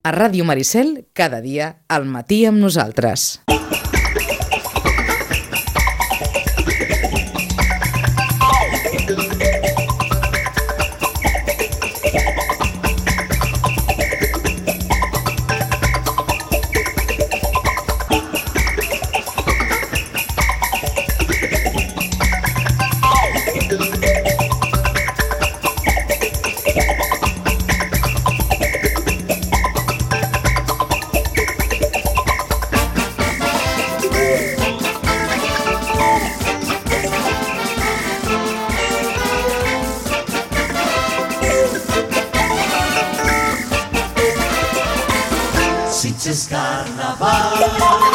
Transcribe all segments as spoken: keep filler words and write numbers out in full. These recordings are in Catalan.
A Ràdio Maricel, cada dia, al matí amb nosaltres. Sitges Carnaval,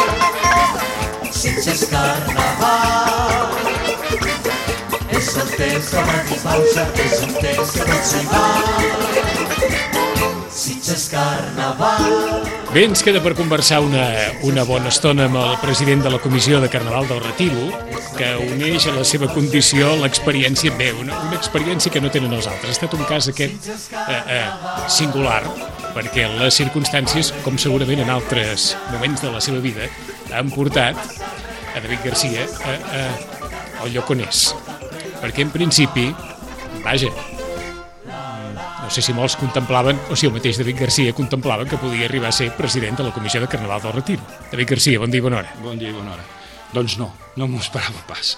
Sitges Carnaval, és el temps de la pausa, és un temps que no s'hi va. Sitges Carnaval. Bé, ens queda per conversar una, una bona estona amb el president de la Comissió de Carnaval del Retiro, que uneix a la seva condició l'experiència, bé, una, una experiència que no tenen els altres. Ha estat un cas aquest eh, eh, singular, perquè les circumstàncies, com segurament en altres moments de la seva vida, han portat a David Garcia a, a, al lloc on és. Perquè en principi, vaja, no sé si molts contemplaven, o si el mateix David Garcia contemplava que podia arribar a ser president de la Comissió de Carnaval del Retiro. David Garcia, bon dia i bona hora. Bon dia i bona hora. Doncs no, no m'ho esperava pas.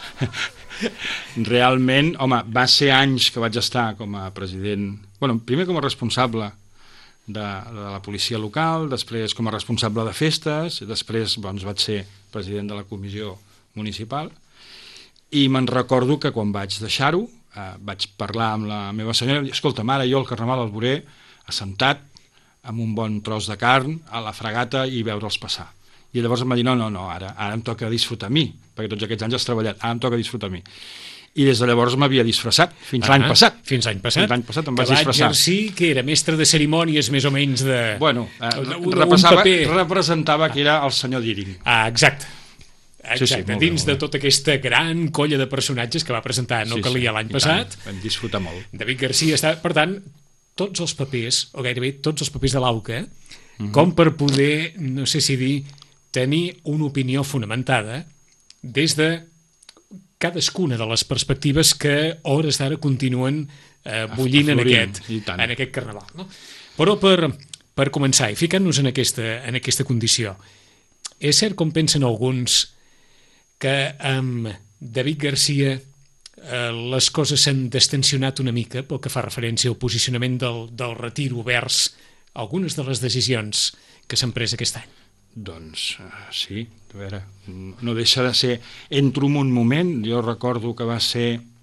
Realment, home, va ser anys que vaig estar com a president, bueno, primer com a responsable de, de la policia local, després com a responsable de festes, després doncs, vaig ser president de la comissió municipal, i me'n recordo que quan vaig deixar-ho, eh, vaig parlar amb la meva senyora i dir, escolta, mare, jo el carnaval el veuré assentat amb un bon tros de carn a la fregata i veure'ls passar. I llavors em va dir, no, no, no, ara, ara em toca disfrutar a mi, perquè tots aquests anys has treballat, ara em toca disfrutar a mi. I des de llavors m'havia disfressat, fins ah, l'any passat. Fins l'any passat? Fins l'any passat em vaig disfressar. Que va exercir, que era mestre de cerimònies més o menys de... Bueno, eh, un, repassava, un representava que era el senyor Díring. Ah, exacte. Exacte, sí, sí, dins bé, de tota aquesta gran colla de personatges que va presentar No sí, calia sí, l'any passat. Tant, vam disfrutar molt. David Garcia està... Per tant, tots els papers, o gairebé tots els papers de l'AUCA, mm-hmm. com per poder, no sé si dir, tenir una opinió fonamentada des de cadascuna de les perspectives que hores d'ara continuen eh, bullint en aquest, en aquest carnaval. No? Però per, per començar i ficant-nos en aquesta, en aquesta condició, és cert com pensen alguns que amb David Garcia eh, les coses s'han destensionat una mica pel que fa referència al posicionament del, del Retiro vers algunes de les decisions que s'han pres aquest any? Doncs uh, sí, a veure, no deixa de ser, entro en un moment, jo recordo que va ser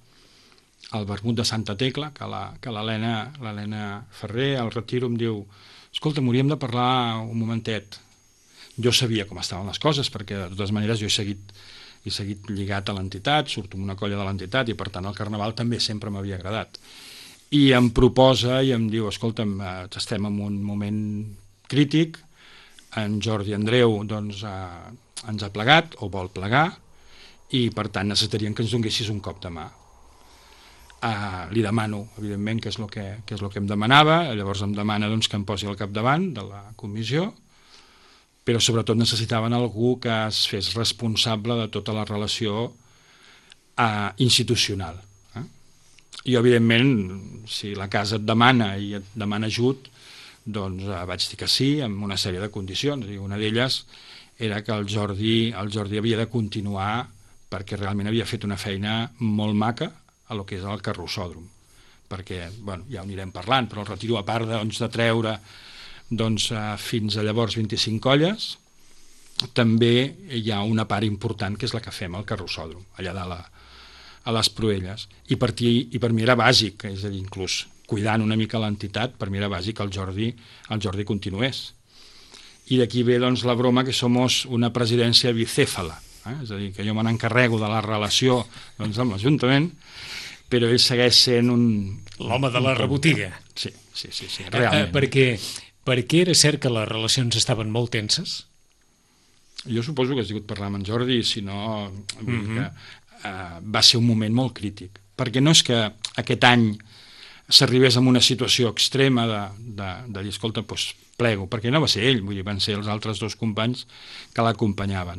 el vermut de Santa Tecla, que l'Helena l'Helena Ferrer al Retiro em diu, escolta, m'hauríem de parlar un momentet. Jo sabia com estaven les coses, perquè de totes maneres jo he seguit, he seguit lligat a l'entitat, surto amb una colla de l'entitat i per tant el carnaval també sempre m'havia agradat. I em proposa i em diu, escolta'm, estem en un moment crític, en Jordi Andreu doncs, eh, ens ha plegat o vol plegar i per tant necessitaríem que ens donessis un cop de mà. Eh, li demano, evidentment, què és el que, què és el que em demanava, llavors em demana doncs, que em posi al capdavant de la comissió, però sobretot necessitaven algú que es fes responsable de tota la relació eh, institucional. Eh? I evidentment, si la casa et demana i et demana ajut, doncs eh, vaig dir que sí, amb una sèrie de condicions. I una d'elles era que el Jordi, el Jordi havia de continuar perquè realment havia fet una feina molt maca a lo que és el carrossòdrom. Perquè, bueno, ja ho anirem parlant, però el Retiro, a part de, doncs, de treure doncs, eh, fins a llavors vint-i-cinc colles, també hi ha una part important que és la que fem al carrossòdrom, allà dalt a, a les Proelles. I per, ti, I per mi era bàsic, és a dir, inclús cuidant una mica l'entitat, per mi era bàsic que el Jordi, el Jordi continués. I d'aquí ve doncs, la broma que som una presidència bicèfala, eh? És a dir, que jo me n'encarrego de la relació doncs, amb l'Ajuntament, però ell segueix sent un... L'home de la rebotiga. Sí, sí, sí, sí realment. Eh, eh, perquè, perquè era cert que les relacions estaven molt tenses? Jo suposo que has hagut parlar amb en Jordi, si no... Vull mm-hmm. dir que, eh, va ser un moment molt crític. Perquè no és que aquest any s'arribés a una situació extrema de, de, de dir, escolta, doncs plego, perquè no va ser ell, vull dir, van ser els altres dos companys que l'acompanyaven.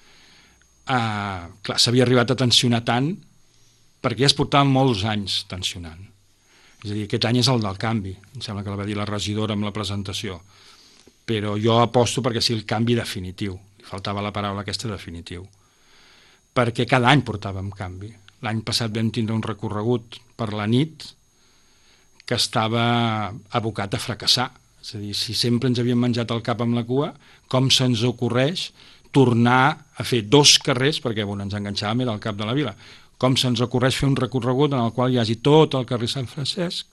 Uh, clar, s'havia arribat a tensionar tant perquè ja es portaven molts anys tensionant. És a dir, aquest any és el del canvi, em sembla que el va dir la regidora amb la presentació, però jo aposto perquè sigui el canvi definitiu, li faltava la paraula aquesta definitiu, perquè cada any portàvem canvi. L'any passat vam tindre un recorregut per la nit que estava abocat a fracassar, és a dir, si sempre ens havíem menjat el cap amb la cua, com se'ns ocorreix tornar a fer dos carrers, perquè bueno, ens enganxàvem era al cap de la vila, com se'ns ocorreix fer un recorregut en el qual hi hagi tot el carrer Sant Francesc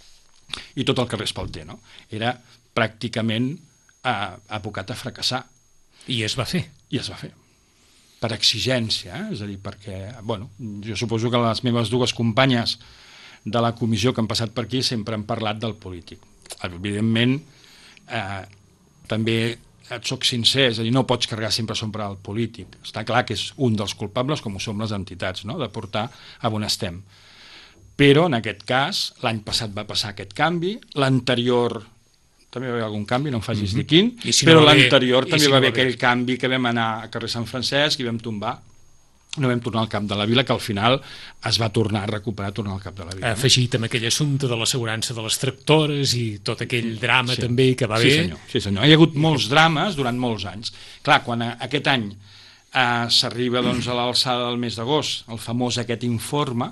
i tot el carrer Espalter, no? Era pràcticament eh, abocat a fracassar. I es va fer. I es va fer. Per exigència, eh? És a dir, perquè, bueno, jo suposo que les meves dues companyes de la comissió que han passat per aquí sempre han parlat del polític. Evidentment, eh, també et soc sincer, és a dir, no pots carregar sempre sobre el polític. Està clar que és un dels culpables, com ho som les entitats, no?, de portar a on estem. Però, en aquest cas, l'any passat va passar aquest canvi, l'anterior també va haver algun canvi, no em facis mm-hmm. dir quin, si però no l'anterior també si va haver no aquell canvi que vam anar a carrer Sant Francesc i vam tombar, no vam tornar al cap de la vila, que al final es va tornar a recuperar, tornar al cap de la vila. Afegit amb aquell assumpte de l'assegurança de les tractores i tot aquell drama sí. també que va haver. Sí senyor, sí senyor. Hi ha hagut molts drames durant molts anys. Clar, quan aquest any eh, s'arriba doncs, a l'alçada del mes d'agost, el famós aquest informe,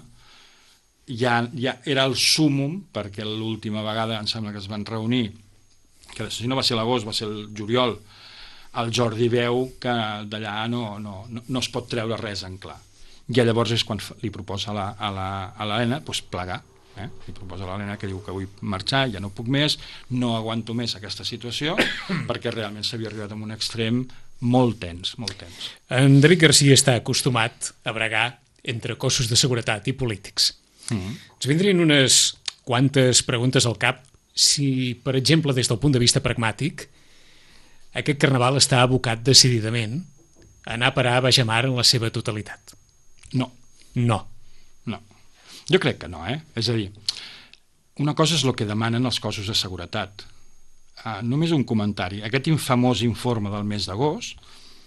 ja, ja era el súmum, perquè l'última vegada em sembla que es van reunir, que si no va ser l'agost, va ser el juliol, el Jordi veu que d'allà no, no, no, no es pot treure res en clar. I llavors és quan li proposa a l'Helena doncs, plegar. Eh? Li proposa a l'Helena que diu que vull marxar, ja no puc més, no aguanto més aquesta situació, perquè realment s'havia arribat a un extrem molt tens, molt tens. En David Garcia està acostumat a bregar entre cossos de seguretat i polítics. Mm-hmm. Ens vindrien unes quantes preguntes al cap si, per exemple, des del punt de vista pragmàtic, aquest carnaval està abocat decididament a anar a parar a Baix-Amar en la seva totalitat. No. No. No. Jo crec que no, eh? És a dir, una cosa és el que demanen els cossos de seguretat. Uh, només un comentari. Aquest infamós informe del mes d'agost,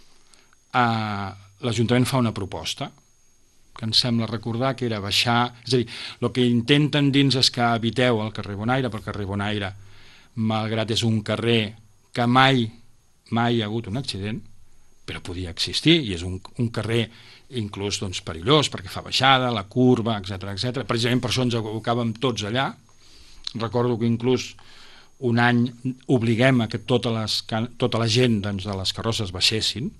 uh, l'Ajuntament fa una proposta que em sembla recordar que era baixar... És a dir, el que intenten dins és que eviteu el carrer Bonaire, perquè el carrer Bonaire, malgrat és un carrer que mai mai hi ha hagut un accident, però podia existir, i és un, un carrer inclús doncs, perillós, perquè fa baixada, la curva, etcètera, etcètera. Precisament per això ens abocàvem tots allà. Recordo que inclús un any obliguem a que tota, les, tota la gent doncs, de les carrosses baixessin.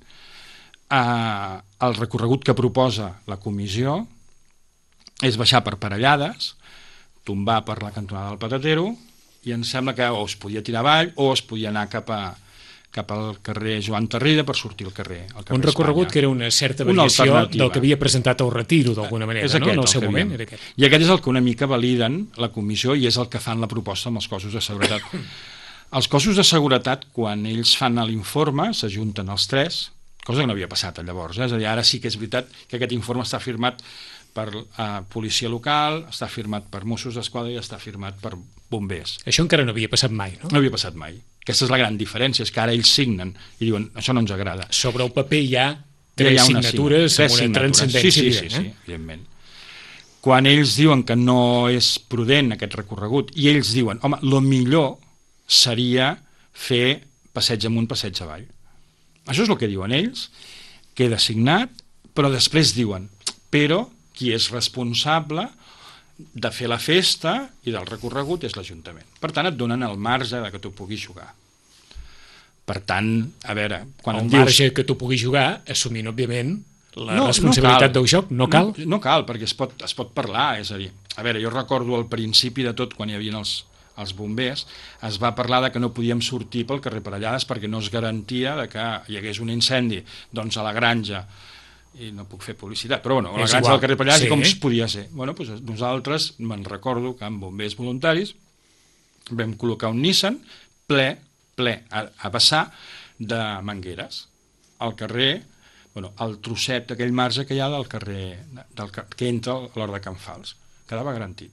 Eh, el recorregut que proposa la comissió és baixar per Parellades, tombar per la cantonada del Patatero, i em sembla que o es podia tirar avall o es podia anar cap a cap al carrer Joan Tarrida per sortir al carrer, al carrer un recorregut Espanya. Que era una certa variació una del que havia presentat el Retiro d'alguna manera, aquest, no? En el seu moment era aquest. I aquest és el que una mica validen la comissió i és el que fan la proposta amb els cossos de seguretat. Els cossos de seguretat, quan ells fan l'informe, s'ajunten els tres, cosa que no havia passat llavors, eh? És a dir, ara sí que és veritat que aquest informe està firmat per eh, policia local, està firmat per Mossos d'Esquadra i està firmat per bombers. Això encara no havia passat mai, no? No havia passat mai. Aquesta és la gran diferència, és que ara ells signen i diuen, això no ens agrada. Sobre el paper hi ha tres ja hi ha signatures amb una transcendència. Sí, sí, sí, sí, sí, evidentment. Quan ells diuen que no és prudent aquest recorregut i ells diuen, home, el millor seria fer passeig amunt, passeig avall. Això és el que diuen ells, queda signat, però després diuen, però qui és responsable de fer la festa i del recorregut és l'Ajuntament. Per tant, et donen el marge de que tu puguis jugar. Per tant, a veure... Quan el dius... marge que tu puguis jugar, assumint, òbviament, la no, responsabilitat no del joc, no cal? No, no cal, perquè es pot, es pot parlar, és a dir, a veure, jo recordo al principi de tot, quan hi havia els, els bombers, es va parlar de que no podíem sortir pel carrer Parellades perquè no es garantia de que hi hagués un incendi doncs a la granja, i no puc fer publicitat, però bueno, a la és granja igual. Del carrer Parellades, sí. Com es podia ser? Bueno, doncs nosaltres, me'n recordo que amb bombers voluntaris vam col·locar un Nissan ple, ple a, a vessar de mangueres al carrer, bueno, al trosset d'aquell marge que hi ha del carrer, del, que entra a l'hora de Can Fals. Quedava garantit.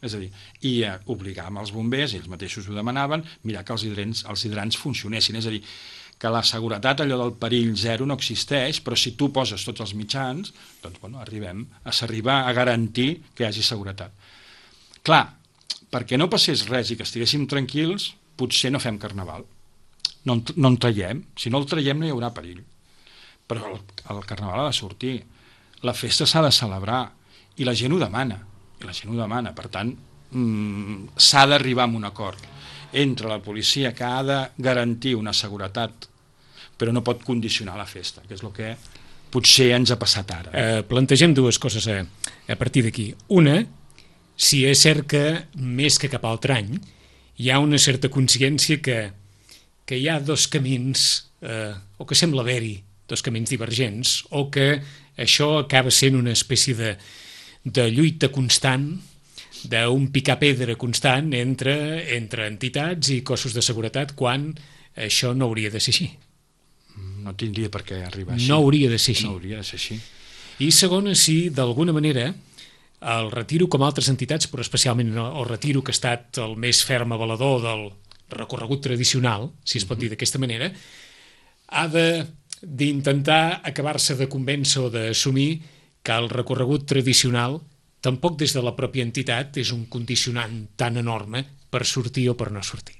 És a dir, i eh, obligàvem els bombers, ells mateixos ho demanaven, mirar que els hidrants, els hidrants funcionessin. És a dir, que la seguretat, allò del perill zero, no existeix, però si tu poses tots els mitjans, doncs bueno, arribem a s'arribar a garantir que hi hagi seguretat. Clar, perquè no passés res i que estiguéssim tranquils, potser no fem carnaval. No, no en traiem. Si no el traiem no hi haurà perill. Però el, el carnaval ha de sortir. La festa s'ha de celebrar i la gent ho demana. I la gent ho demana. Per tant, mmm, s'ha d'arribar a un acord entre la policia, que ha de garantir una seguretat, però no pot condicionar la festa, que és el que potser ens ha passat ara. Eh, plantegem dues coses a, a partir d'aquí. Una, si és cert que, més que cap altre any, hi ha una certa consciència que, que hi ha dos camins, eh, o que sembla haver-hi dos camins divergents, o que això acaba sent una espècie de, de lluita constant, d'un picar pedra constant entre, entre entitats i cossos de seguretat, quan això no hauria de ser així. No tindria per què arribar així. No hauria de ser així. No hauria de ser així. I segona, si d'alguna manera el Retiro, com altres entitats, però especialment el Retiro, que ha estat el més ferm avalador del recorregut tradicional, si es pot dir d'aquesta manera, ha d'intentar acabar-se de convèncer o d'assumir que el recorregut tradicional tampoc des de la pròpia entitat és un condicionant tan enorme per sortir o per no sortir.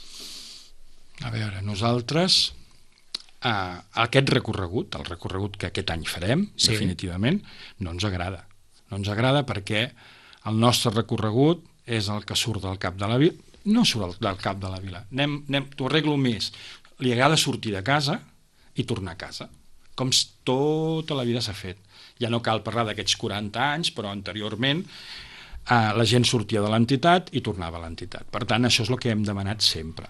A veure, nosaltres, eh, aquest recorregut, el recorregut que aquest any farem, sí, definitivament, no ens agrada. No ens agrada perquè el nostre recorregut és el que surt del cap de la vila. No surt del cap de la vila. Anem, anem, t'ho arreglo més. Li agrada sortir de casa i tornar a casa, com tota la vida s'ha fet. Ja no cal parlar d'aquests quaranta anys, però anteriorment eh, la gent sortia de l'entitat i tornava a l'entitat. Per tant, això és el que hem demanat sempre.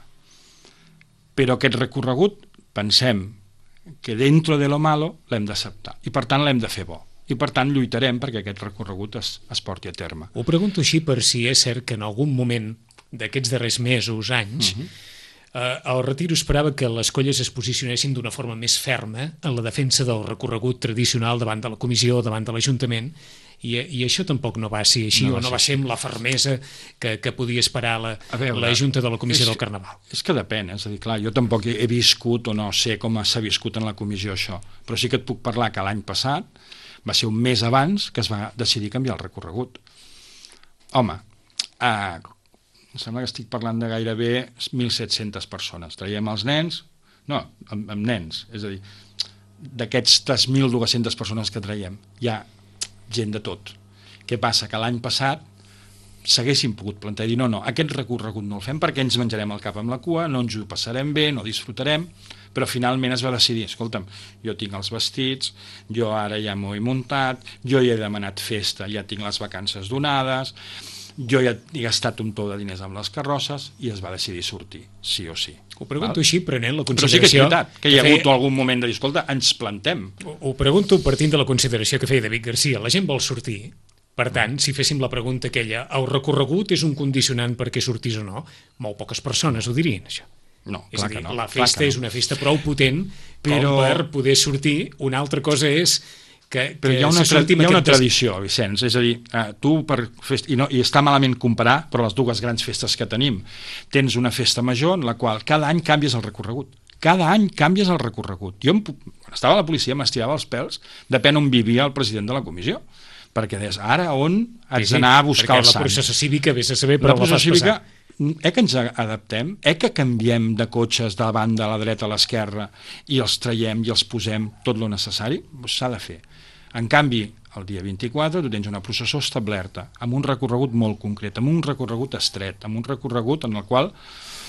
Però aquest recorregut, pensem que dentro de lo malo l'hem d'acceptar i per tant l'hem de fer bo. I per tant lluitarem perquè aquest recorregut es, es porti a terme. Ho pregunto així per si és cert que en algun moment d'aquests darrers mesos, anys, uh-huh. eh, el Retiro esperava que les colles es posicionessin d'una forma més ferma en la defensa del recorregut tradicional davant de la comissió, davant de l'Ajuntament, i, i això tampoc no va ser així, no o no va ser amb la fermesa que, que podia esperar la, veure, la Junta de la Comissió és, del Carnaval. És que depèn, és a dir, clar, jo tampoc he, he viscut o no sé com s'ha viscut en la comissió això, però sí que et puc parlar que l'any passat va ser un mes abans que es va decidir canviar el recorregut. Home, eh, em sembla que estic parlant de gairebé mil set-centes persones. Traiem els nens, no, amb, amb nens, és a dir, d'aquestes mil dues-centes persones que traiem, hi ha gent de tot. Què passa? Que l'any passat s'haguessin pogut plantejar i dir no, no, aquest recorregut no el fem perquè ens menjarem el cap amb la cua, no ens ho passarem bé, no disfrutarem, però finalment es va decidir, escolta'm, jo tinc els vestits, jo ara ja m'ho he muntat, jo ja he demanat festa, ja tinc les vacances donades, jo ja he gastat un pou de diners amb les carrosses i es va decidir sortir, sí o sí. Ho pregunto Val? Així, prenent la Però consideració... sí que és veritat, que hi ha hagut feia... algun moment de dir, escolta, ens plantem. Ho, ho pregunto partint de la consideració que feia David Garcia, la gent vol sortir, per tant, si féssim la pregunta aquella, el recorregut és un condicionant perquè sortís o no, molt poques persones ho dirien, això. No, és clar a dir, que no. La festa no. és una festa prou potent però... com per poder sortir. Una altra cosa és que, però que hi ha una, si hi ha una aquest... tradició, Vicenç, és a dir, eh, tu per fest... I, no, i està malament comparar, però les dues grans festes que tenim, tens una festa major en la qual cada any canvies el recorregut. Cada any canvies el recorregut. Jo, quan estava a la policia, m'estirava els pèls, depèn on vivia el president de la comissió, perquè deies, ara on haig d'anar a buscar el sant? La processa cívica, vés a saber, però la la fas cívica, passar. Eh que ens adaptem, eh que canviem de cotxes de banda a la dreta a l'esquerra i els traiem i els posem tot lo necessari, s'ha de fer. En canvi, el dia vint-i-quatre tu tens una processó establerta, amb un recorregut molt concret, amb un recorregut estret, amb un recorregut en el qual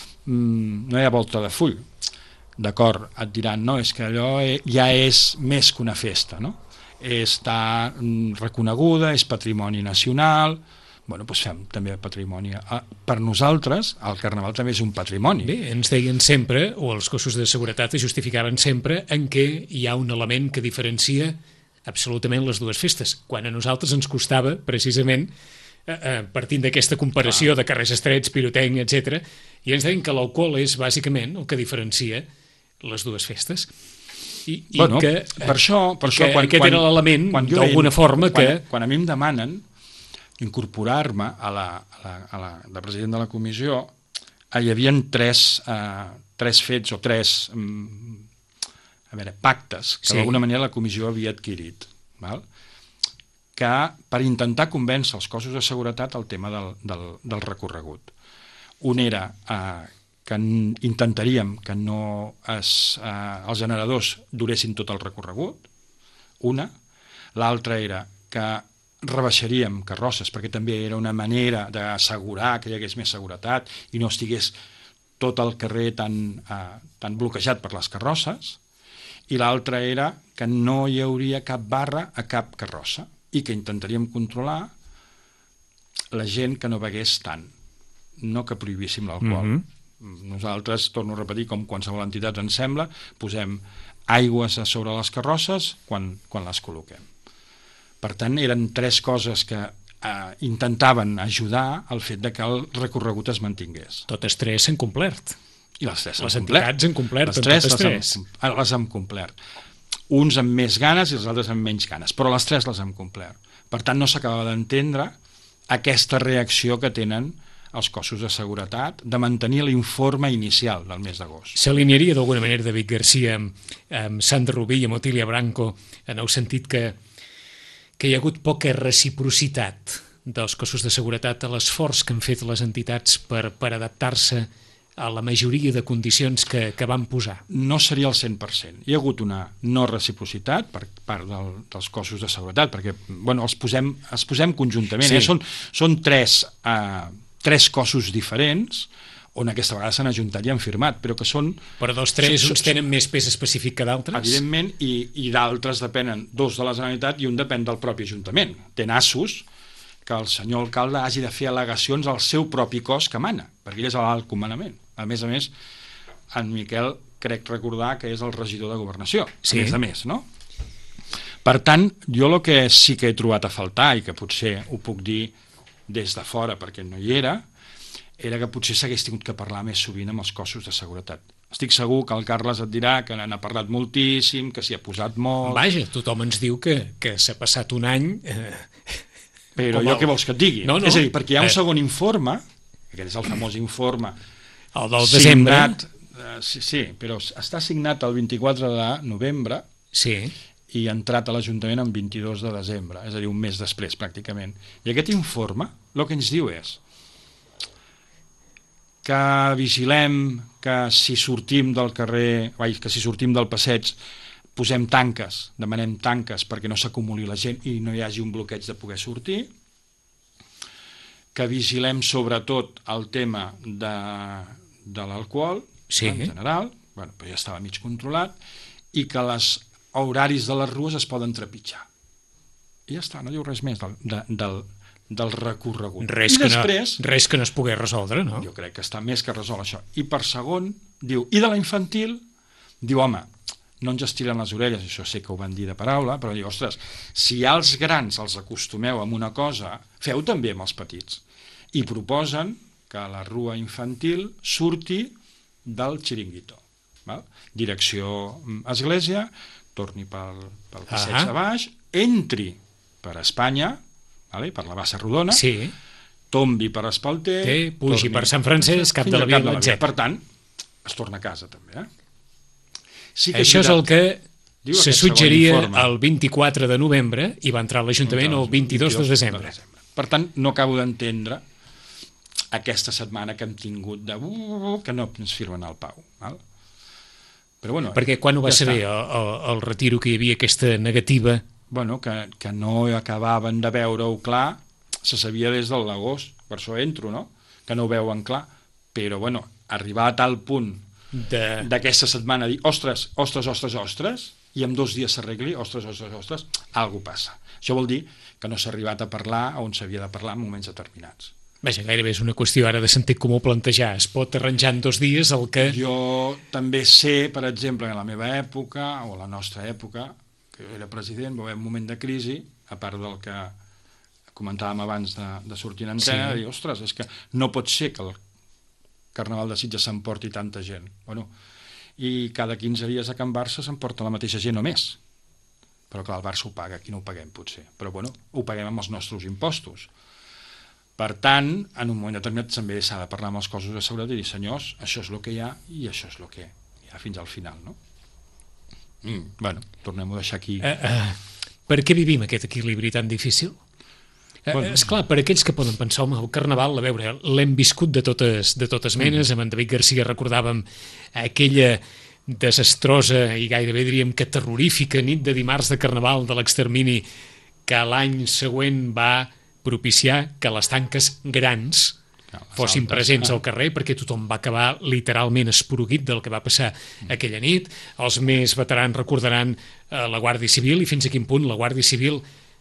mmm, no hi ha volta de full. D'acord, et diran, no, és que allò ja és més que una festa, no? Està reconeguda, és patrimoni nacional... Bueno, doncs fem també patrimoni. Per nosaltres, el Carnaval també és un patrimoni. Bé, ens deien sempre, o els cossos de seguretat es justificaven sempre, en què hi ha un element que diferencia absolutament les dues festes, quan a nosaltres ens costava, precisament, eh, eh, partint d'aquesta comparació ah. de carrers estrets, pirotècnia, etcètera, i ens deien que l'alcohol és, bàsicament, el que diferencia les dues festes. I, i bueno, que, per això, per que això quan, aquest quan, era l'element, d'alguna forma, quan, que... Quan a mi em demanen incorporar-me a la, a la, a la, de president de la comissió, eh, hi havia tres, eh, tres fets o tres mm, a veure, pactes que Sí. d'alguna manera la comissió havia adquirit, val? Que per intentar convèncer els cossos de seguretat al tema del, del, del recorregut. Un era eh, que n- intentaríem que no es, eh, els generadors duressin tot el recorregut, una. L'altra era que rebaixaríem carrosses, perquè també era una manera d'assegurar que hi hagués més seguretat i no estigués tot el carrer tan, eh, tan bloquejat per les carrosses, i l'altra era que no hi hauria cap barra a cap carrossa i que intentaríem controlar la gent que no begués tant, no que prohibíssim l'alcohol. Mm-hmm. Nosaltres, torno a repetir, com qualsevol entitat ens sembla, posem aigües a sobre les carrosses quan, quan les col·loquem. Per tant, eren tres coses que eh, intentaven ajudar al fet de que el recorregut es mantingués. Totes tres s'han complert. I les tres Les han entitats han complert les amb tres, totes les tres. Hem, ara les hem complert. Uns amb més ganes i els altres amb menys ganes, però les tres les hem complert. Per tant, no s'acaba d'entendre aquesta reacció que tenen els cossos de seguretat de mantenir l'informe inicial del mes d'agost. S'alinearia d'alguna manera David Garcia amb, amb Sandra Rubí i amb Otília Branco en el sentit que, que hi ha hagut poca reciprocitat dels cossos de seguretat a l'esforç que han fet les entitats per, per adaptar-se a la majoria de condicions que, que van posar. No seria el cent per cent. Hi ha hagut una no reciprocitat per part del, dels cossos de seguretat, perquè bueno, els, posem, els posem conjuntament. Sí. Eh? Són, són tres, eh, tres cossos diferents on aquesta vegada s'han ajuntat i han firmat, però que són... Però dels tres, són- uns tenen més pes específic que d'altres? Evidentment, i, i d'altres depenen, dos de la Generalitat i un depèn del propi Ajuntament. Té nassos que el senyor alcalde hagi de fer al·legacions al seu propi cos que mana, perquè ell és l'alt comandament. A més a més, en Miquel crec recordar que és el regidor de Governació, Sí. a més a més, no? Per tant, jo el que sí que he trobat a faltar, i que potser ho puc dir des de fora perquè no hi era, era que potser s'hagués tingut que parlar més sovint amb els cossos de seguretat. Estic segur que el Carles et dirà que n'ha parlat moltíssim, que s'hi ha posat molt... Vaja, tothom ens diu que, que s'ha passat un any... Eh, Però com jo el- què vols que et digui? No, no. És a dir, perquè hi ha un Eh. segon informe, aquest és el famós informe el del desembre... signat, eh, sí, sí, però està signat el vint-i-quatre de novembre Sí, i entrat a l'Ajuntament el vint-i-dos de desembre, és a dir, un mes després pràcticament. I aquest informe el que ens diu és que vigilem que si sortim del carrer, vai, que si sortim del passeig posem tanques, demanem tanques perquè no s'acumuli la gent i no hi hagi un bloqueig de poder sortir, que vigilem sobretot el tema de, de l'alcohol, Sí. en general, bueno, però ja estava mig controlat, i que els horaris de les rues es poden trepitjar. I ja està, no diu res més del, de, del, del recorregut. res I que, després, no, res que no es pogués resoldre, no? jo crec que està més que resol això. I per segon, diu, i de la infantil, diu, home, no ens estiren les orelles, això sé que ho van dir de paraula, però diu, ostres, si als grans els acostumeu amb una cosa, feu també amb els petits. I proposen que la rua infantil surti del xiringuito. Val? Direcció mm, església, torni pel, pel passeig Ah. de baix, entri per Espanya, vale? Per la Bassa Rodona, Sí, tombi per Espalter, Té, pugi torni per Sant Francesc, cap fins de la a Via, Cap de la Via. etcètera. Per tant, es torna a casa també. Eh? Sí que això és el que Diu se aquest segon suggeria informe. el vint-i-quatre de novembre i va entrar a l'Ajuntament el vint-i-dos de desembre. Per tant, no acabo d'entendre aquesta setmana que hem tingut de uh, que no ens firmen al Pau. Val? Però bueno, Perquè quan ho va ja saber està. el, el, el retiro que hi havia aquesta negativa? Bueno, que, que no acabaven de veure-ho clar, se sabia des de l'agost, per això entro, no? Que no ho veuen clar, però bueno, arribar a tal punt De... d'aquesta setmana dir, ostres, ostres, ostres, ostres, i en dos dies s'arregli, ostres, ostres, ostres, alguna passa. Això vol dir que no s'ha arribat a parlar on s'havia de parlar en moments determinats. Vaja, gairebé és una qüestió ara de sentit comú plantejar. Es pot arranjar en dos dies el que... Jo també sé, per exemple, en la meva època, o la nostra època, que jo era president, va haver un moment de crisi, a part del que comentàvem abans de, de sortir en antena, Sí. de dir, ostres, és que no pot ser que el Carnaval de Sitges s'emporti tanta gent. Bueno, i cada quinze dies a Can Barça s'emporta la mateixa gent o més. Però clar, el Barça ho paga, aquí no ho paguem potser. Però bueno, ho paguem amb els nostres impostos. Per tant, en un moment determinat també s'ha de parlar amb els cossos de seguretat i dir, senyors, això és el que hi ha i això és el que hi ha fins al final, no? Mm, bueno, tornem-ho a deixar aquí. Uh, uh, per què vivim aquest equilibri tan difícil? Uh, Bueno. esclar, per aquells que poden pensar, home, el Carnaval, a veure, l'hem viscut de totes, de totes menes, amb en David Garcia recordàvem aquella desastrosa i gairebé diríem que terrorífica nit de dimarts de Carnaval de l'extermini que l'any següent va propiciar que les tanques grans Clar, les fossin altres, presents ah. al carrer, perquè tothom va acabar literalment esporuguit del que va passar aquella nit. Els més veterans recordaran eh, la Guàrdia Civil i fins a quin punt la Guàrdia Civil,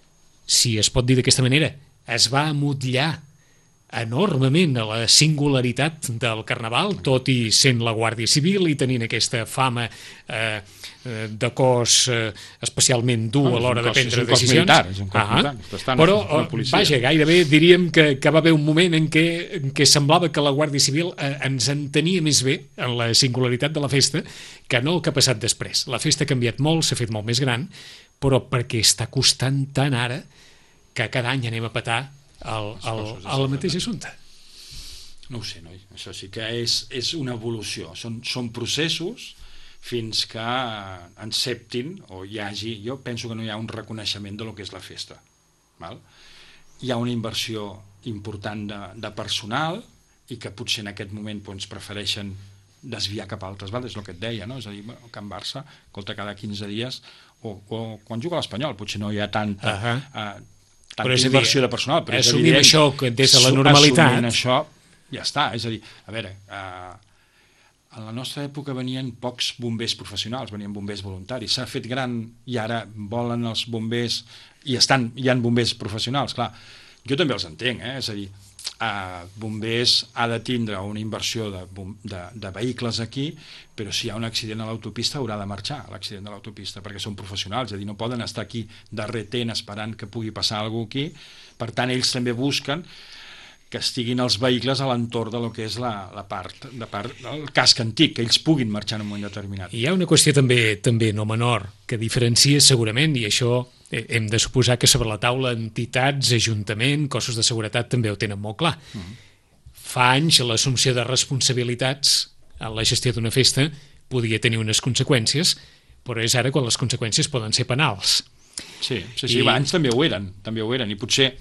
si es pot dir d'aquesta manera, es va amotllar enormement a la singularitat del Carnaval, tot i sent la Guàrdia Civil i tenint aquesta fama eh, eh, de cos eh, especialment dur No, a és l'hora un de cos- prendre és un cos decisions. militar, és un cos Ah, militar. Està, no però, és una eh, policia. vaja, gairebé diríem que, que va haver un moment en què, en què semblava que la Guàrdia Civil eh, ens entenia més bé en la singularitat de la festa que no el que ha passat després. La festa ha canviat molt, s'ha fet molt més gran, però perquè està costant tant ara que cada any anem a petar el, el, cossos de el mateix assumpte. No ho sé, noi. Això sí que és, és una evolució. Són, són processos fins que acceptin o hi hagi... Jo penso que no hi ha un reconeixement de lo que és la festa. Val? Hi ha una inversió important de, de personal i que potser en aquest moment doncs, prefereixen desviar cap a altres bandes, és el que et deia, no? És a dir, bueno, Can Barça, escolta, cada quinze dies, o, o quan juga a l'Espanyol, potser no hi ha tanta, Uh -huh. uh, tanta Però és a dir, inversió de personal, però és assumint evident, això que des de la assu- normalitat- assumint això, ja està, és a dir, a veure, uh, a la nostra època venien pocs bombers professionals, venien bombers voluntaris, s'ha fet gran i ara volen els bombers i estan, hi ha bombers professionals, clar, jo també els entenc, eh? És a dir, Uh, bombers ha de tindre una inversió de, de, de vehicles aquí, però si hi ha un accident a l'autopista haurà de marxar l'accident de l'autopista, perquè són professionals, és a dir, no poden estar aquí darretent esperant que pugui passar alguna cosa aquí. Per tant, ells també busquen que estiguin els vehicles a l'entorn de lo que és la, la part, de part del casc antic, que ells puguin marxar en un moment determinat. I hi ha una qüestió també també no menor, que diferencia segurament, i això hem de suposar que sobre la taula entitats, ajuntament, cossos de seguretat també ho tenen molt clar. Uh -huh. Fa anys l'assumpció de responsabilitats en la gestió d'una festa podia tenir unes conseqüències, però és ara quan les conseqüències poden ser penals. Sí, sí, sí, I... abans també ho eren, també ho eren, i potser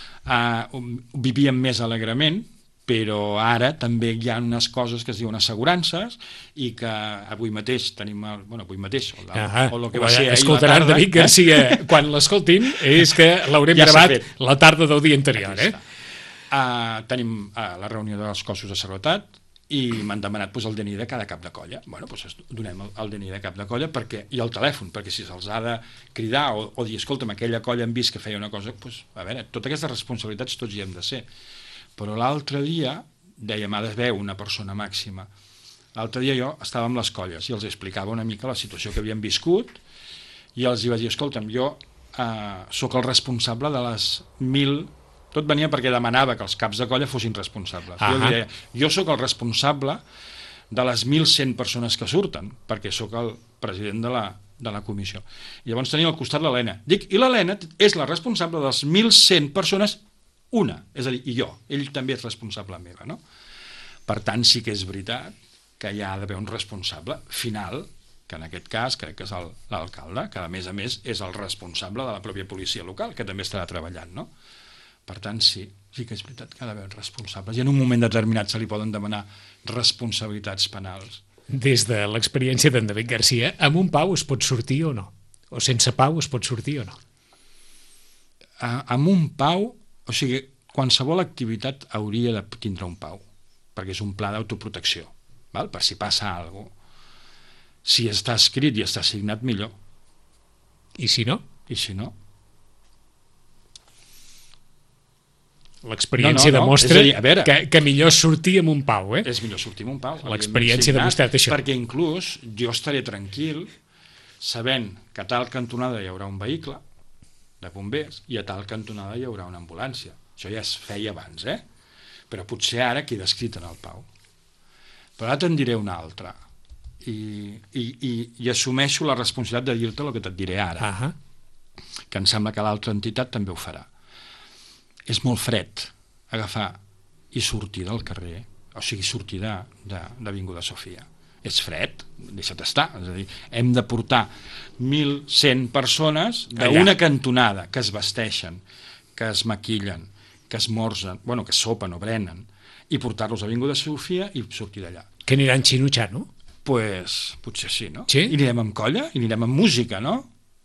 uh, vivíem més alegrement, però ara també hi ha unes coses que es diuen assegurances i que avui mateix tenim el, bueno, avui mateix o, la, Ah, o el que va ser ahir la escoltaran tarda, David Garcia quan l'escoltin, és que l'haurem Ja s'ha gravat fet. la tarda del dia anterior, eh? Uh, tenim uh, la reunió dels cossos de seguretat i m'han demanat pues, el D N I de cada cap de colla. Bueno, pues, donem el, el D N I de cap de colla perquè, i el telèfon, perquè si se'ls ha de cridar o, o dir, escolta'm, aquella colla hem vist que feia una cosa, pues, a veure, totes aquestes responsabilitats tots hi hem de ser. Però l'altre dia, dèiem, ha d'haver una persona màxima. L'altre dia jo estava amb les colles i els explicava una mica la situació que havíem viscut i els hi vaig dir, escolta'm, jo eh, sóc el responsable de les mil... Tot venia perquè demanava que els caps de colla fossin responsables. Jo, Ahà. deia, jo sóc el responsable de les mil cent persones que surten, perquè sóc el president de la, de la comissió. I llavors tenia al costat l'Helena. Dic, i l'Helena és la responsable de les mil cent persones, una, és a dir, i jo. Ell també és responsable meva, no? Per tant, sí que és veritat que hi ha d'haver un responsable final, que en aquest cas crec que és el- l'alcalde, que a més a més és el responsable de la pròpia policia local, que també estarà treballant, no? Per tant, sí, sí que és veritat que ha d'haver responsables. I en un moment determinat se li poden demanar responsabilitats penals. Des de l'experiència d'en David Garcia, amb un pau es pot sortir o no? O sense pau es pot sortir o no? A, amb un pau, o sigui, qualsevol activitat hauria de tindre un pau, perquè és un pla d'autoprotecció, val? Per si passa alguna cosa. Si està escrit i està signat, millor. I si no? I si no... L'experiència No, no, no. demostra És a dir, a veure. que, que millor sortir amb un pau, eh? És millor sortir amb un pau. L'experiència ha evidentment, demostrat això. Perquè inclús jo estaré tranquil sabent que a tal cantonada hi haurà un vehicle de bombers i a tal cantonada hi haurà una ambulància. Això ja es feia abans, eh? Però potser ara queda escrit en el pau. Però ara te'n diré una altra. I, i, i, i assumeixo la responsabilitat de dir-te el que te't diré ara, Ah, que em sembla que l'altra entitat també ho farà. És molt fred agafar i sortir del carrer, o sigui, sortir de, de, d'Avinguda Sofia. És fred, deixa't estar. És a dir, hem de portar mil cent persones d'una cantonada que es vesteixen, que es maquillen, que esmorzen, bueno, que sopen o brenen, i portar-los a Avinguda Sofia i sortir d'allà. Que aniran xinutxant, no? Pues, potser sí, no? Sí? I anirem amb colla, i anirem amb música, no?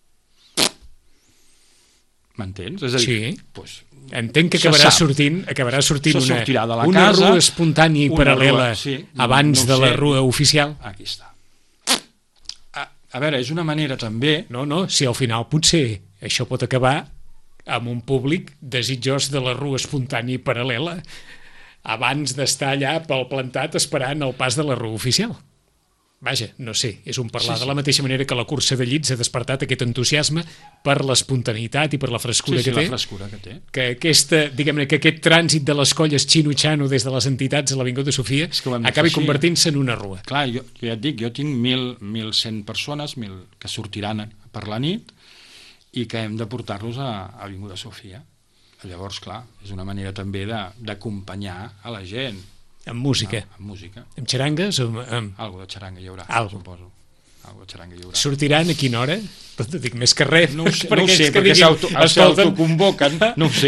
M'entens? És a dir, Sí. pues, Entenc que se acabarà sap. sortint, acabarà sortint Se una, sortirà de la una casa, rua espontània i una paral·lela rua, sí, abans no ho de la sé. rua oficial. aquí està. A, a veure, és una manera també... No, no, si al final potser això pot acabar amb un públic desitjós de la rua espontània i paral·lela abans d'estar allà pel plantat esperant el pas de la rua oficial. Vaja, no sé, és un parlar Sí, sí. de la mateixa manera que la cursa de llits ha despertat aquest entusiasme per l'espontaneïtat i per la frescura Sí, sí, que la té. frescura que té. Que, aquesta, diguem-ne, que aquest trànsit de les colles xino-xano des de les entitats a l'Avinguda Sofia És que ho hem de fer acabi així. convertint-se en una rua. Clar, jo, jo ja et dic, jo tinc mil, mil cent persones mil, que sortiran per la nit i que hem de portar-los a, a Avinguda Sofia. Llavors, clar, és una manera també de- d'acompanyar a la gent. Amb música. Amb, amb música. Amb xarangues? Amb, amb... Algo de xaranga hi haurà, Algo. suposo. Algo de xaranga hi haurà. Sortiran a quina hora? Tot et dic, més que res. No ho sé, no ho perquè sé és que perquè diguin, s'auto- escolta'm, s'autoconvoquen, no ho sé.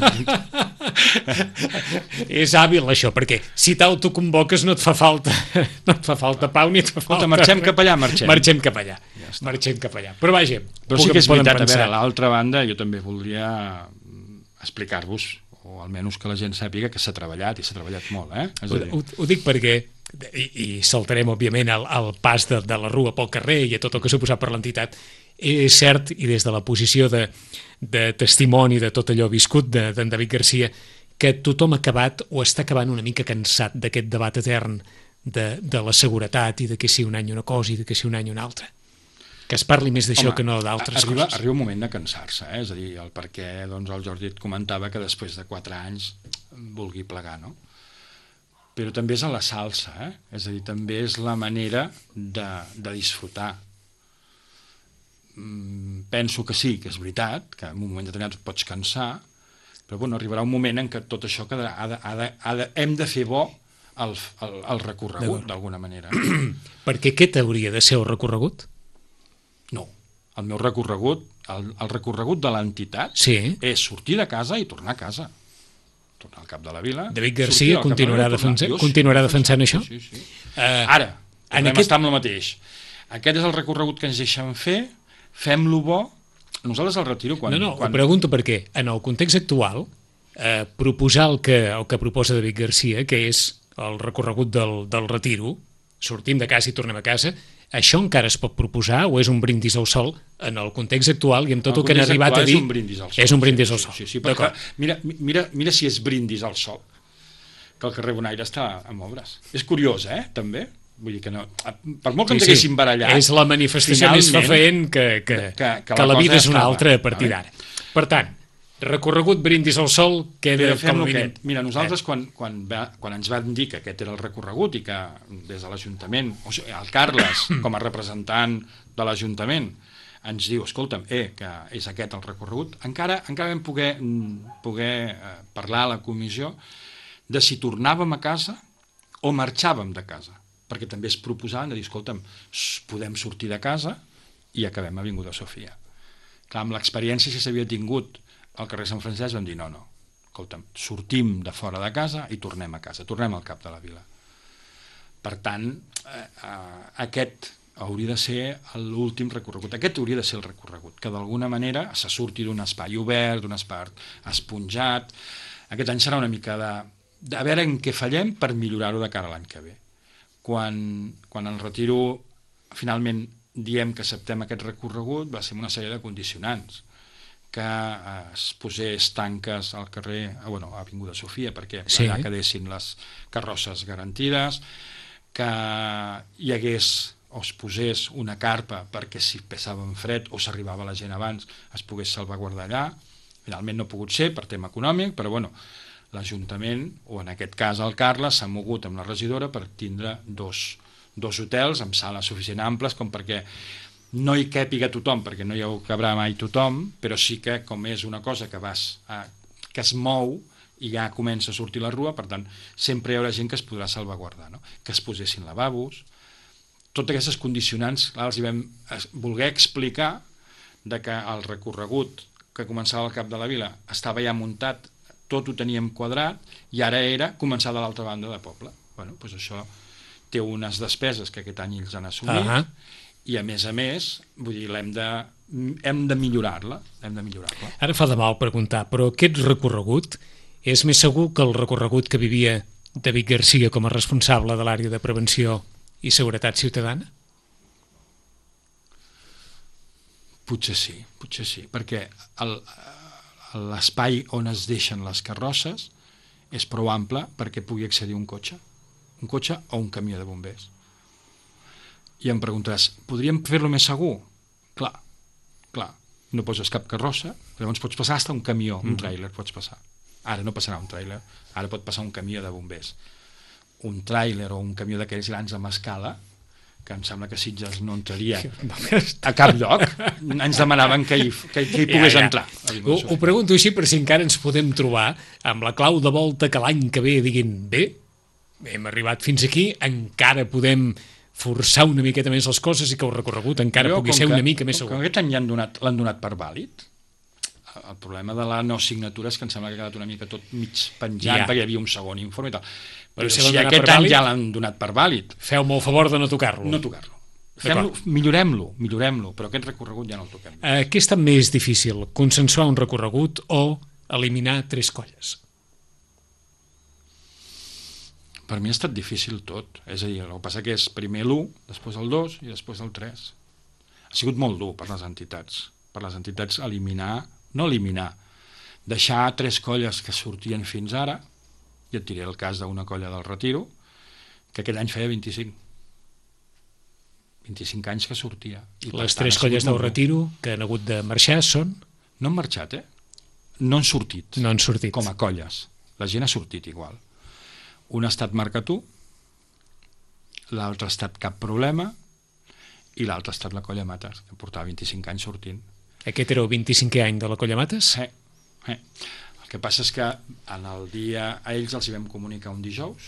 és hàbil això, perquè si t'autoconvoques no et fa falta no et fa falta pau ni et fa Escolta, falta... marxem cap allà, marxem. Marxem cap allà. Ja està. Marxem cap allà. Però vaja, Però sí puc- que és poden veritat, a pensar. veure, a l'altra banda jo també voldria explicar-vos, o almenys que la gent sàpiga que s'ha treballat, i s'ha treballat molt, eh? És a Ho, dir, ho, ho dic perquè i, i saltarem òbviament al, al pas de, de la rua pel carrer i a tot el que s'ha posat per l'entitat. És cert, i des de la posició de, de testimoni de tot allò viscut d'en de, David Garcia, que tothom ha acabat o està acabant una mica cansat d'aquest debat etern de, de la seguretat i de que si un any una cosa i de que si un any una altra. Que es parli més d'això home, que no d'altres arriba, coses. arriba un moment de cansar-se, eh? És a dir, el perquè doncs, el Jordi et comentava que després de quatre anys vulgui plegar, no? Però també és a la salsa, eh? És a dir, també és la manera de, de disfrutar. Mm, penso que sí, que és veritat, que en un moment determinat et pots cansar, però bueno, arribarà un moment en què tot això quedarà, ha de, ha de, ha de, hem de fer bo el, el, el recorregut, d'alguna manera. Perquè aquest hauria de ser el recorregut? No, el meu recorregut, el, el recorregut de l'entitat Sí. és sortir de casa i tornar a casa. Tornar al cap de la vila. David sortir Garcia al cap de la continuarà, vila i tornar. defensa, Jo sí, continuarà defensant això? Sí, sí, sí. Uh, Ara, en tornem aquest- a estar amb el mateix. Aquest és el recorregut que ens deixen fer, fem-lo bo. Nosaltres el retiro quan... No, no, quan... ho pregunto perquè en el context actual eh, proposar el que, el que proposa David Garcia, que és el recorregut del, del retiro, sortim de casa i tornem a casa, això encara es pot proposar o és un brindis al sol en el context actual i amb tot el, que han context arribat a actual dir... És un brindis al sol. És un brindis sí, al sol. Sí, sí, sí, perquè, D'acord. mira, mira, mira si és brindis al sol, que el carrer Bonaire està en obres. És curiós, eh, també? Vull dir que no... Per molt que ens haguéssim barallat... És la manifestació més fefaent que, que, que, que, que, la la cosa vida és una estava. altra a partir d'ara. Per tant, recorregut brindis al sol queda Però fem com a el mínim. que... Mira, nosaltres quan, quan, va, quan ens van dir que aquest era el recorregut i que des de l'Ajuntament, o sigui, el Carles, com a representant de l'Ajuntament, ens diu, escolta'm, eh, que és aquest el recorregut, encara, encara vam poder, poder eh, parlar a la comissió de si tornàvem a casa o marxàvem de casa, perquè també es proposaven de dir, escolta'm, podem sortir de casa i acabem a Avinguda Sofia. Clar, amb l'experiència que s'havia tingut al carrer Sant Francesc vam dir, no, no, escolta'm, sortim de fora de casa i tornem a casa, tornem al cap de la vila. Per tant, eh, eh, aquest hauria de ser l'últim recorregut. Aquest hauria de ser el recorregut, que d'alguna manera se surti d'un espai obert, d'un espai esponjat. Aquest any serà una mica de, de veure en què fallem per millorar-ho de cara a l'any que ve. Quan, quan el retiro finalment diem que acceptem aquest recorregut, va ser una sèrie de condicionants, que es posés tanques al carrer, bueno, a Avinguda Sofia, perquè Sí. allà quedessin les carrosses garantides, que hi hagués o es posés una carpa perquè si passàvem fred o s'arribava la gent abans es pogués salvaguardar allà. Finalment no ha pogut ser per tema econòmic, però bueno, l'Ajuntament, o en aquest cas el Carles, s'ha mogut amb la regidora per tindre dos, dos hotels amb sales suficient amples com perquè no hi càpiga tothom, perquè no hi cabrà mai tothom, però sí que com és una cosa que vas a, que es mou i ja comença a sortir la rua, per tant, sempre hi haurà gent que es podrà salvaguardar, no? Que es posessin lavabos. Totes aquestes condicionants, clar, els hi vam voler explicar de que el recorregut que començava al cap de la vila estava ja muntat, tot ho teníem quadrat, i ara era començar de l'altra banda de poble. Bueno, doncs això té unes despeses que aquest any ells han assumit, uh -huh. i a més a més, vull dir, l'hem de, hem de millorar-la, hem de millorar-la. Ara fa de mal preguntar, però aquest recorregut és més segur que el recorregut que vivia David Garcia com a responsable de l'àrea de prevenció i seguretat ciutadana? Potser sí, potser sí, perquè l'espai on es deixen les carrosses és prou ample perquè pugui accedir un cotxe, un cotxe o un camió de bombers. I em preguntaràs, podríem fer-lo més segur? Clar, clar, no poses cap carrossa, llavors pots passar fins un camió, un tràiler pots passar. Ara no passarà un tràiler, ara pot passar un camió de bombers. Un tràiler o un camió d'aquells grans amb escala, que em sembla que Sitges no entraria a cap lloc, ens demanaven que hi, que, que hi pogués ja, ja. entrar. Ho, ho pregunto així per si encara ens podem trobar amb la clau de volta que l'any que ve diguin, bé, hem arribat fins aquí, encara podem forçar una miqueta més les coses i que el recorregut encara jo, pugui ser que, una mica més segur. Com que aquest any l'han donat, donat per vàlid, el problema de la no signatura és que em sembla que ha quedat una mica tot mig penjant, ja. perquè hi havia un segon informe i tal. Però, Però si, si aquest any vàlid, ja l'han donat per vàlid... Feu-me el favor de no tocar-lo. No tocar-lo. Millorem-lo, millorem-lo, però aquest recorregut ja no el toquem. Eh, què està més difícil, consensuar un recorregut o eliminar tres colles? Per mi ha estat difícil tot. És a dir, el que passa que és primer l'u, després el dos i després el tres. Ha sigut molt dur per les entitats. Per les entitats eliminar, no eliminar, deixar tres colles que sortien fins ara, i et diré el cas d'una colla del Retiro, que aquell any feia vint-i-cinc. vint-i-cinc anys que sortia. I les tres colles del Retiro que han hagut de marxar són? No han marxat, eh? No han sortit. No han sortit. Com a colles. La gent ha sortit igual. Un ha estat Marca Tu, l'altre ha estat Cap Problema, i l'altre ha estat la Colla Mates, que portava vint-i-cinc anys sortint. Aquest era el vint-i-cinquè any de la Colla Mates? Sí. sí. El que passa és que en el dia a ells els hi vam comunicar un dijous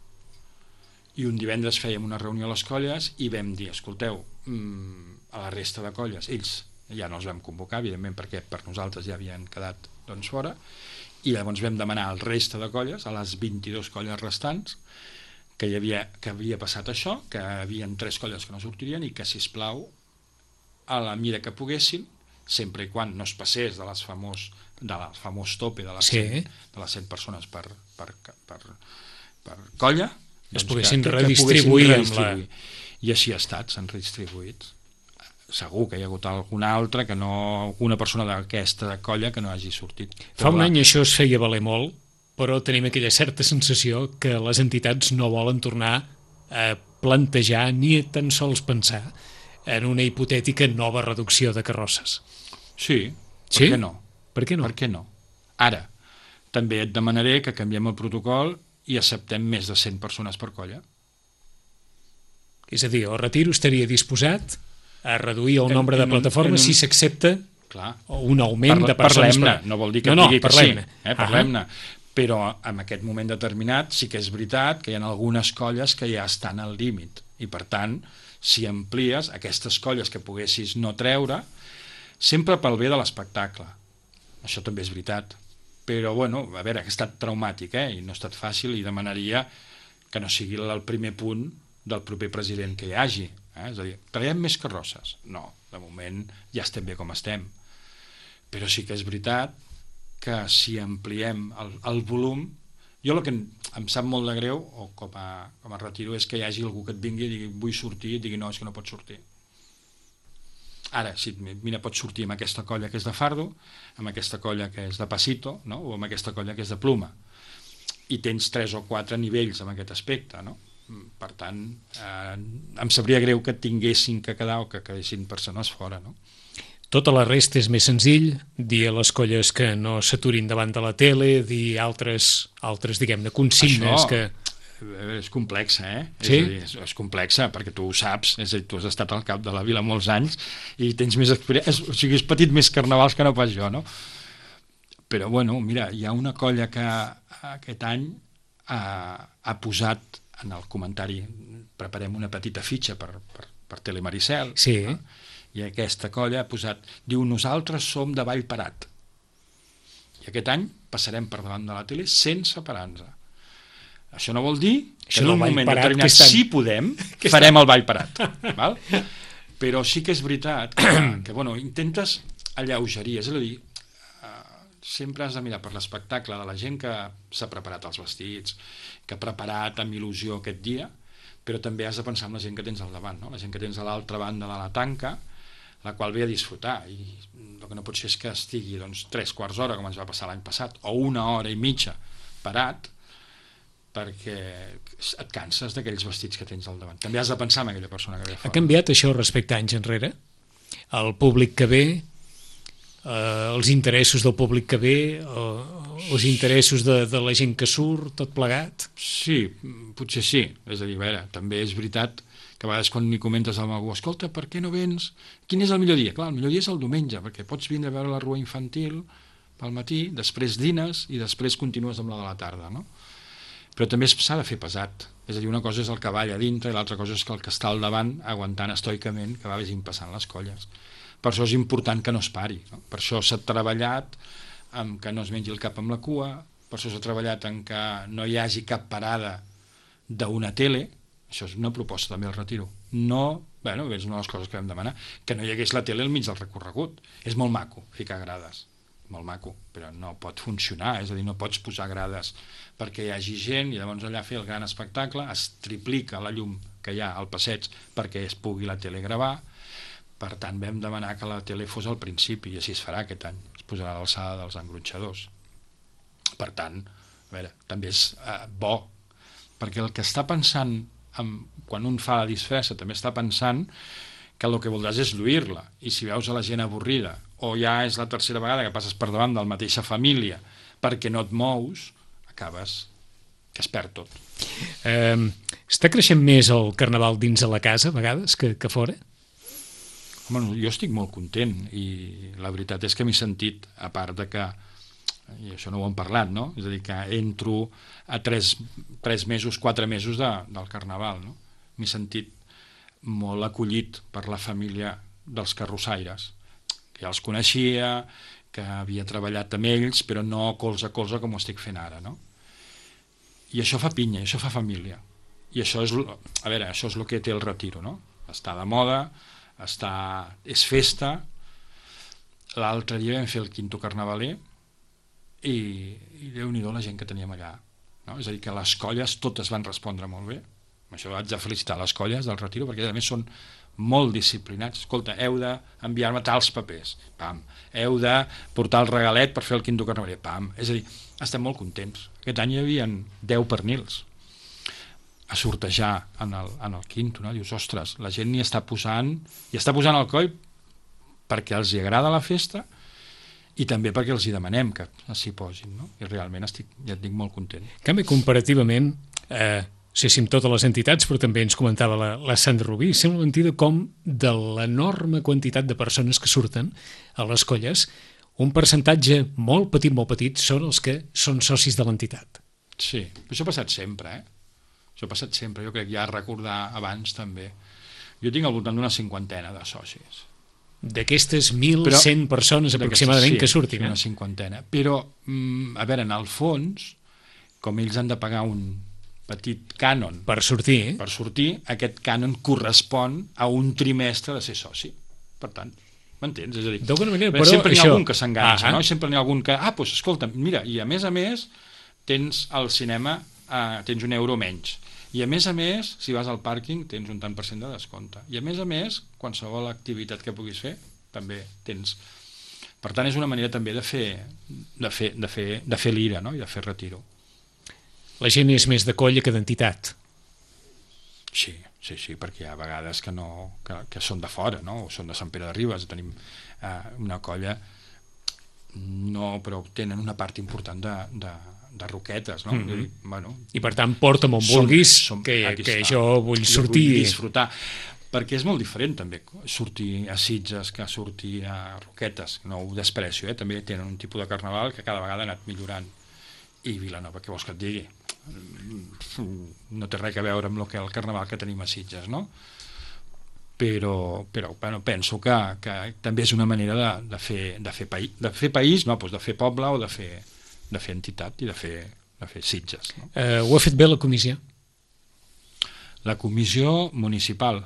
i un divendres fèiem una reunió a les colles i vam dir, escolteu, a la resta de colles, ells ja no els vam convocar, evidentment, perquè per nosaltres ja havien quedat doncs, fora, i llavors vam demanar al resta de colles, a les vint-i-dues colles restants, que hi havia, que havia passat això, que hi havia tres colles que no sortirien i que, sisplau, a la mida que poguessin, sempre i quan no es passés de les famós, de la famós tope de les, sí. cent, de les cent persones per, per, per, per colla, doncs es poguessin que, redistribuir, que poguessin redistribuir. La... I així ha estat, s'han redistribuït. Segur que hi ha hagut alguna altra, que no, alguna persona d'aquesta colla que no hagi sortit. Fa un any això es feia valer molt, però tenim aquella certa sensació que les entitats no volen tornar a plantejar ni tan sols pensar en una hipotètica nova reducció de carrosses. Sí, per sí? què no? Per què no? Per què no? Ara, també et demanaré que canviem el protocol i acceptem més de cent persones per colla. És a dir, el Retiro estaria disposat a reduir el nombre de plataformes un... si s'accepta un augment Parla, de persones. Parlem-ne, per... no vol dir que no, digui no, que sí. Eh, Parlem-ne. Però en aquest moment determinat sí que és veritat que hi ha algunes colles que ja estan al límit i per tant, si amplies aquestes colles que poguessis no treure, sempre pel bé de l'espectacle. Això també és veritat. Però, bueno, a veure, ha estat traumàtic, eh? I no ha estat fàcil i demanaria que no sigui el primer punt del proper president que hi hagi. Eh? És a dir, traiem més carrosses? No, de moment ja estem bé com estem. Però sí que és veritat que si ampliem el, el volum, jo el que em, em sap molt de greu, o com a, com a Retiro, és que hi hagi algú que et vingui i digui vull sortir, i digui no, és que no pots sortir. Ara, si mira, pots sortir amb aquesta colla que és de fardo, amb aquesta colla que és de pasito, no? O amb aquesta colla que és de pluma. I tens tres o quatre nivells en aquest aspecte, no? Per tant, eh, em sabria greu que tinguessin que quedar o que quedessin persones fora, no? Tota la resta és més senzill, dir a les colles que no s'aturin davant de la tele, dir altres, altres diguem-ne, consignes Això... que... És complexa, eh? Sí? És, a dir, és, és complexa, perquè tu ho saps, és a dir, tu has estat al cap de la vila molts anys i tens més experiència, o sigui, has patit més carnavals que no pas jo, no? Però, bueno, mira, hi ha una colla que aquest any ha, ha posat en el comentari, preparem una petita fitxa per, per, per Telemaricel, Sí. no? I aquesta colla ha posat, diu, nosaltres som de Vallparat. I aquest any passarem per davant de la tele sense parar-nos. Això no vol dir que Això en un del moment Vallparat, determinat, que estan- si podem, farem el Vallparat. Val? Però sí que és veritat que, que bueno, intentes alleugerir, és a dir, sempre has de mirar per l'espectacle de la gent que s'ha preparat els vestits, que ha preparat amb il·lusió aquest dia, però també has de pensar en la gent que tens al davant, no? La gent que tens a l'altra banda de la tanca, la qual ve a disfrutar, i el que no pot ser és que estigui doncs, tres quarts d'hora, com ens va passar l'any passat, o una hora i mitja parat, perquè et canses d'aquells vestits que tens al davant. També has de pensar en aquella persona que ve a Ha fora. canviat això respecte a anys enrere? El públic que ve, eh, els interessos del públic que ve, eh, els interessos de, de la gent que surt, tot plegat? Sí, potser sí. És a dir, a veure, també és veritat que a vegades quan li comentes amb algú, escolta, per què no vens? Quin és el millor dia? Clar, el millor dia és el diumenge, perquè pots vindre a veure la rua infantil pel matí, després dines i després continues amb la de la tarda, no? Però també s'ha de fer pesat. És a dir, una cosa és el cavall a dintre i l'altra cosa és que el que està al davant aguantant estoicament que va vagin passant les colles. Per això és important que no es pari, no? Per això s'ha treballat amb que no es mengi el cap amb la cua, per això s'ha treballat en que no hi hagi cap parada d'una tele. Això és una proposta també al retiro. No, bueno, és una de les coses que vam demanar, que no hi hagués la tele al mig del recorregut. És molt maco ficar grades, molt maco, però no pot funcionar, és a dir, no pots posar grades perquè hi hagi gent i llavors allà fer el gran espectacle, es triplica la llum que hi ha al passeig perquè es pugui la tele gravar. Per tant, vam demanar que la tele fos al principi i així es farà aquest any, es posarà a l'alçada dels engronxadors. Per tant, a veure, també és eh, bo, perquè el que està pensant en, quan un fa la disfressa també està pensant que el que voldràs és lluir-la, i si veus a la gent avorrida o ja és la tercera vegada que passes per davant de la mateixa família perquè no et mous, acabes que es perd tot. Eh, està creixent més el carnaval dins de la casa, a vegades, que, que fora? Home, jo estic molt content i la veritat és que m'he sentit, a part de que, i això no ho hem parlat, no? És a dir, que entro a tres, tres mesos, quatre mesos de, del carnaval, no? M'he sentit molt acollit per la família dels carrossaires, que ja els coneixia, que havia treballat amb ells, però no colze a colze com ho estic fent ara, no? I això fa pinya, això fa família. I això és, a veure, això és el que té el retiro, no? Està de moda, està, és festa. L'altre dia vam fer el quinto carnavaler i, i Déu-n'hi-do la gent que teníem allà, no? És a dir, que les colles totes van respondre molt bé. Amb això haig de felicitar les colles del retiro, perquè a més són molt disciplinats. Escolta, heu d'enviar-me tals papers, pam. Heu de portar el regalet per fer el quinto carnavaler, pam. És a dir, estem molt contents. Aquest any hi havia deu pernils a sortejar en el, en el quinto, no? Dius, ostres, la gent n'hi està posant, i està posant el coll perquè els hi agrada la festa i també perquè els hi demanem que s'hi posin, no? I realment estic, ja et dic, molt content. En canvi, comparativament, eh, sí, sí, amb totes les entitats, però també ens comentava la, la Sandra Rubí, sembla mentida com de l'enorme quantitat de persones que surten a les colles, un percentatge molt petit, molt petit, són els que són socis de l'entitat. Sí, però això ha passat sempre, eh? Això ha passat sempre, jo crec ja recordar abans també. Jo tinc al voltant d'una cinquantena de socis. D'aquestes mil cent persones aproximadament sí, que surtin. Una Eh? cinquantena. Però, mm, a veure, en el fons, com ells han de pagar un petit cànon Per sortir, eh? per sortir, aquest cànon correspon a un trimestre de ser soci. Per tant, m'entens? És a dir, d'alguna manera, però però sempre n'hi ha això... algun que s'enganxa, Ah, no? Sempre n'hi ha algun que, ah, doncs escolta, mira, i a més a més tens al cinema, eh, tens un euro menys. I a més a més, si vas al pàrquing, tens un tant per cent de descompte. I a més a més, qualsevol activitat que puguis fer, també tens. Per tant, és una manera també de fer, de fer, de fer, de fer l'ira, no? I de fer retiro. La gent és més de colla que d'entitat. Sí, sí, sí, perquè hi ha vegades que, no, que, que són de fora, no? O són de Sant Pere de Ribes, tenim eh, una colla, no, però tenen una part important de, de, de roquetes, no? Mm-hmm. I, bueno, I per tant, porta'm on som- vulguis, som- que, aquí que està. jo vull Jo sortir. vull disfrutar. perquè és molt diferent també sortir a Sitges que sortir a Roquetes, no ho desprecio, eh? També tenen un tipus de carnaval que cada vegada ha anat millorant. I Vilanova, què vols que et digui? No té res a veure amb el, que, el carnaval que tenim a Sitges, no? Però, però bueno, penso que, que també és una manera de, de, fer, de, fer, país, de fer país, no, doncs de fer poble o de fer, de fer entitat i de fer, de fer Sitges. No? Eh, ho ha fet bé la comissió? La comissió municipal.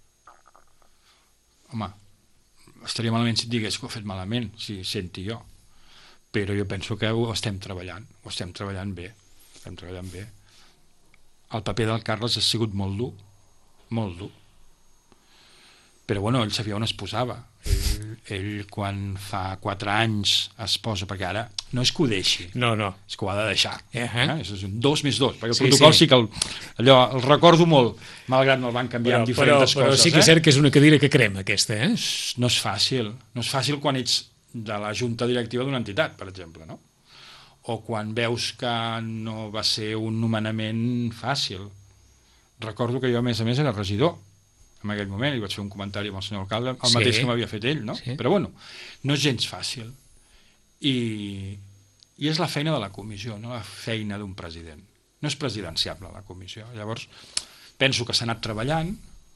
Home, estaria malament si et digués que ho he fet malament, si senti jo. Però jo penso que ho estem treballant, ho estem treballant bé, estem treballant bé. El paper del Carles ha sigut molt dur, molt dur. Però bueno, ell sabia on es posava. Ell, ell quan fa quatre anys es posa, perquè ara no és que ho deixi, no, no. és que ho ha de deixar. Uh-huh. Eh? És un dos més dos, perquè el sí, protocol sí, sí que el, allò, el recordo molt, malgrat no el van canviar però, en diferents però, però coses. sí que és eh? cert que és una cadira que crema, aquesta, eh? No és fàcil, no és fàcil quan ets de la junta directiva d'una entitat, per exemple, no? O quan veus que no va ser un nomenament fàcil. Recordo que jo, a més a més, era regidor en aquell moment, i vaig fer un comentari amb el senyor alcalde, el sí. mateix que m'havia fet ell, no? Sí. Però bueno, no és gens fàcil. I, i és la feina de la comissió, no la feina d'un president. No és presidenciable la comissió. Llavors, penso que s'ha anat treballant,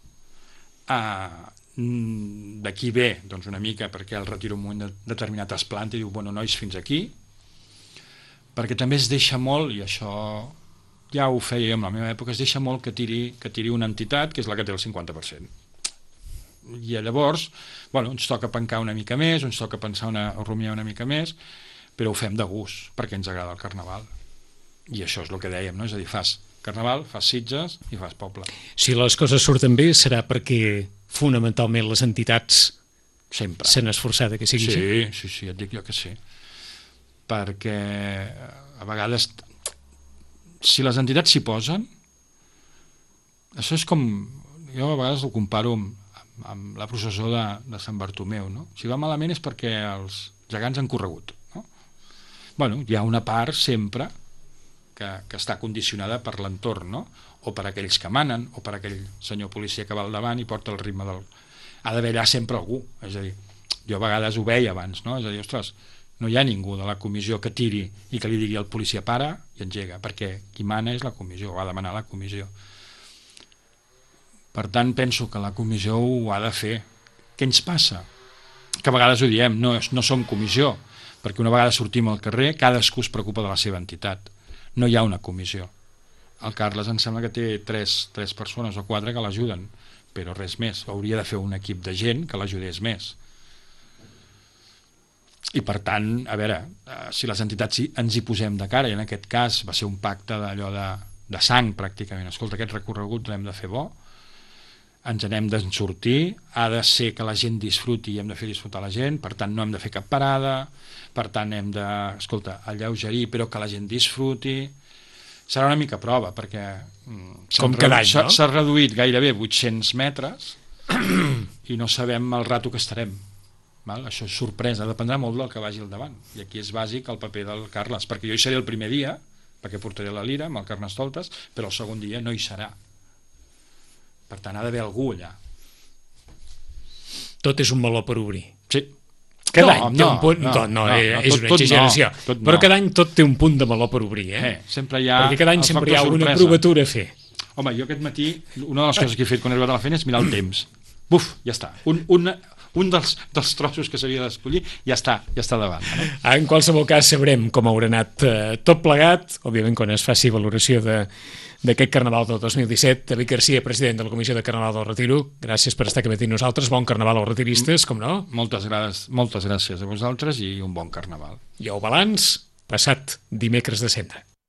eh, d'aquí ve doncs, una mica perquè el retiro un moment de, determinat es planta i diu, bueno, nois, fins aquí, perquè també es deixa molt, i això ja ho feia en la meva època, es deixa molt que tiri, que tiri una entitat que és la que té el cinquanta per cent. I llavors, bueno, ens toca pencar una mica més, ens toca pensar una, o rumiar una mica més, però ho fem de gust, perquè ens agrada el carnaval. I això és el que dèiem, no? És a dir, fas carnaval, fas Sitges i fas poble. Si les coses surten bé serà perquè fonamentalment les entitats sempre s'han esforçat que sigui sí, així. Sí, sí, et dic jo que sí. Perquè a vegades, si les entitats s'hi posen, això és com, jo a vegades ho comparo amb, amb la processó de, de Sant Bartomeu, no? Si va malament és perquè els gegants han corregut, no? Bueno, hi ha una part sempre que, que està condicionada per l'entorn, no? O per aquells que manen, o per aquell senyor policia que va al davant i porta el ritme del... Ha d'haver allà sempre algú, és a dir, jo a vegades ho veia abans, no? És a dir, ostres, no hi ha ningú de la comissió que tiri i que li digui al policia para i engega, perquè qui mana és la comissió, ho ha de manar la comissió. Per tant, penso que la comissió ho ha de fer. Què ens passa? Que a vegades ho diem, no, no som comissió, perquè una vegada sortim al carrer, cadascú es preocupa de la seva entitat. No hi ha una comissió. El Carles em sembla que té tres, tres persones o quatre que l'ajuden, però res més. Hauria de fer un equip de gent que l'ajudés més. I per tant, a veure, si les entitats ens hi posem de cara, i en aquest cas va ser un pacte d'allò de, de sang pràcticament, escolta, aquest recorregut l'hem de fer bo, ens n'hem de sortir, ha de ser que la gent disfruti i hem de fer disfrutar la gent, per tant no hem de fer cap parada, per tant hem de, escolta, alleugerir però que la gent disfruti. Serà una mica prova, perquè com cada any, no? S'ha reduït gairebé vuit-cents metres i no sabem el rato que estarem. Val? Això és sorpresa, dependrà molt del que vagi al davant, i aquí és bàsic el paper del Carles, perquè jo hi seré el primer dia, perquè portaré la lira amb el Carnestoltes, però el segon dia no hi serà. Per tant, ha d'haver algú allà. Tot és un meló per obrir. Sí. Cada no, any té no, un punt... No, no, no, no, és no, una tot, tot exageració. no, tot però no. cada any tot té un punt de meló per obrir, eh? eh sempre hi ha Perquè cada any sempre hi ha una sorpresa. provatura a fer. Home, jo aquest matí, una de les coses que he fet quan he arribat a la feina és mirar el temps. Buf, ja està. Un, un, un dels, dels trossos que s'havia d'escollir ja està, ja està davant. No? En qualsevol cas sabrem com haurà anat eh, tot plegat, òbviament quan es faci valoració de d'aquest Carnaval del dos mil disset. David Garcia, president de la Comissió de Carnaval del Retiro, gràcies per estar aquí amb nosaltres. Bon Carnaval als retiristes, com no? Moltes gràcies, moltes gràcies a vosaltres i un bon Carnaval. I el balanç, passat dimecres de cendra.